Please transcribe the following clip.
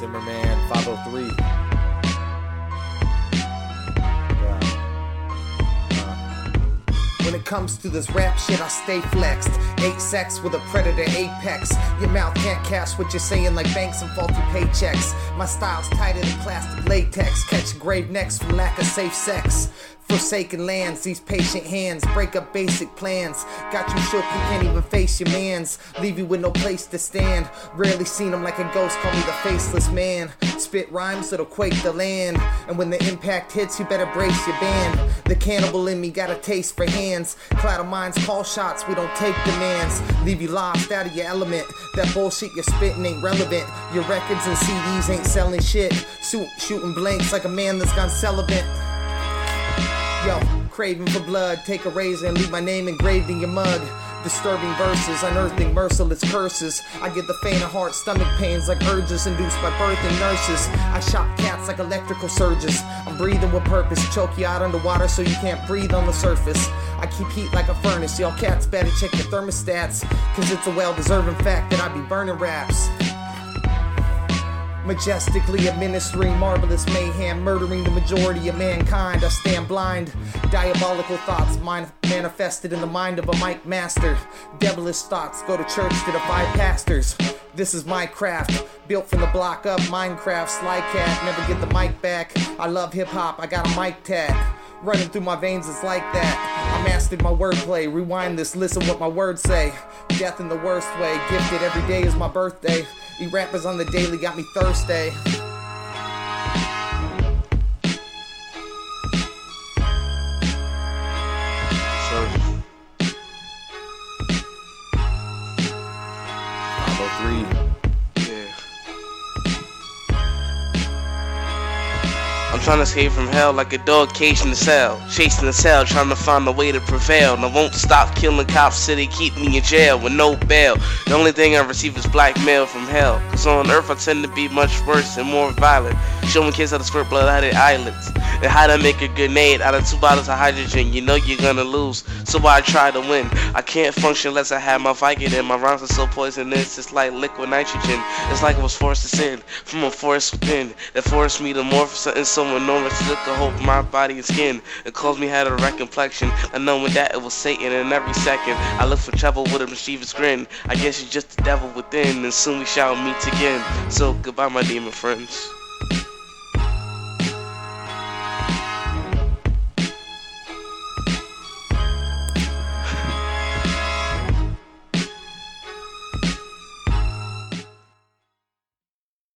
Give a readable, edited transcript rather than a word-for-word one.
Zimmerman 503. When it comes to this rap shit, I stay flexed. 8 sex with a predator apex. Your mouth can't cash what you're saying like banks and faulty paychecks. My style's tighter than plastic latex. Catch grave necks from lack of safe sex. Forsaken lands, these patient hands break up basic plans. Got you shook, you can't even face your mans. Leave you with no place to stand. Rarely seen him like a ghost, call me the faceless man. Spit rhymes that'll quake the land. And when the impact hits, you better brace your band. The cannibal in me got a taste for hands. Cloud of minds call shots, we don't take demands. Leave you lost out of your element. That bullshit you're spitting ain't relevant. Your records and CDs ain't selling shit. Shooting blanks like a man that's gone celibate. Yo, craving for blood, take a razor and leave my name engraved in your mug. Disturbing verses, unearthing merciless curses. I get the faint of heart, stomach pains like urges induced by birthing nurses. I shock cats like electrical surges. I'm breathing with purpose, choke you out underwater so you can't breathe on the surface. I keep heat like a furnace, y'all cats better check your thermostats, cause it's a well-deserving fact that I be burning raps. Majestically administering marvelous mayhem, murdering the majority of mankind. I stand blind. Diabolical thoughts manifested in the mind of a mic master. Devilish thoughts go to church to defy pastors. This is my craft, built from the block up. Minecraft, Sly Cat, never get the mic back. I love hip hop, I got a mic tag. Running through my veins, it's like that. I mastered my wordplay. Rewind this, listen what my words say. Death in the worst way. Gifted every day is my birthday. These rappers on the daily got me thirsty. I'm trying to escape from hell like a dog caged in the cell. Chasing the cell, trying to find a way to prevail. And I won't stop killing cops so they keep me in jail with no bail. The only thing I receive is blackmail from hell. Cause on earth I tend to be much worse and more violent. Showing kids how to squirt blood out of their eyelids. And how to make a grenade out of 2 bottles of hydrogen. You know you're gonna lose, so I try to win. I can't function unless I have my Vicodin. My rhymes are so poisonous, it's like liquid nitrogen. It's like I was forced to sin from a force within that forced me to morph something so enormous to look a hope my body and skin. It caused me had a red complexion, and knowing that it was Satan. And every second I look for trouble with a mischievous grin. I guess you're just the devil within, and soon we shall meet again. So goodbye my demon friends.